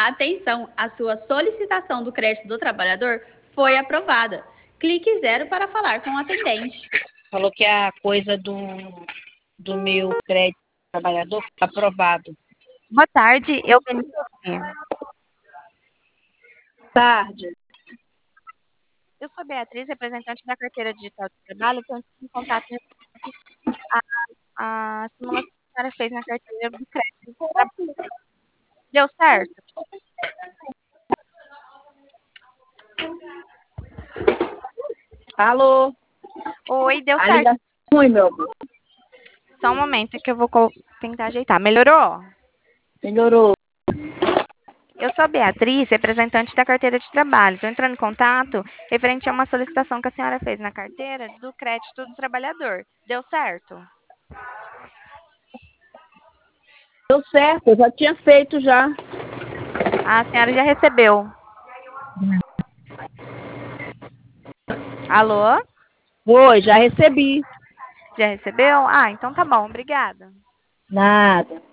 Atenção, a sua solicitação do crédito do trabalhador foi aprovada. Clique 0 para falar com o atendente. Falou que a coisa do meu crédito trabalhador foi aprovado. Boa tarde, eu venho aqui. Tarde. Eu sou Beatriz, representante da carteira digital de trabalho. Estou em contato com a simulação que a senhora fez na carteira do crédito de trabalho. Deu certo? Alô? Oi, deu A certo. ligação é ruim, meu amor. Só um momento que eu vou tentar ajeitar. Melhorou? Melhorou. Eu sou a Beatriz, representante da carteira de trabalho. Estou entrando em contato referente a uma solicitação que a senhora fez na carteira do crédito do trabalhador. Deu certo? Deu certo, eu já tinha feito já. A senhora já recebeu. Alô? Foi, já recebi. Já recebeu? Ah, então tá bom, obrigada. Nada.